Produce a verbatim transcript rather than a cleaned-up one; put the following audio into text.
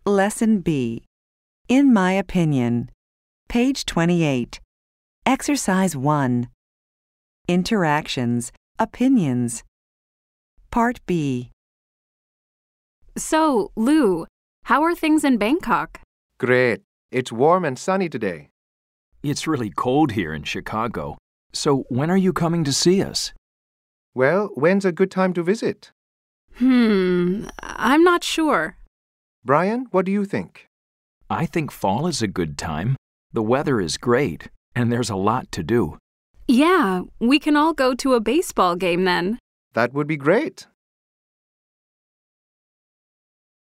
Lesson B. In my opinion. Page twenty-eight. Exercise one. Interactions, opinions. Part B. So, Lou, how are things in Bangkok? Great. It's warm and sunny today. It's really cold here in Chicago. So when are you coming to see us? Well, when's a good time to visit? Hmm, I'm not sure. Brian, what do you think? I think fall is a good time. The weather is great, and there's a lot to do. Yeah, we can all go to a baseball game then. That would be great.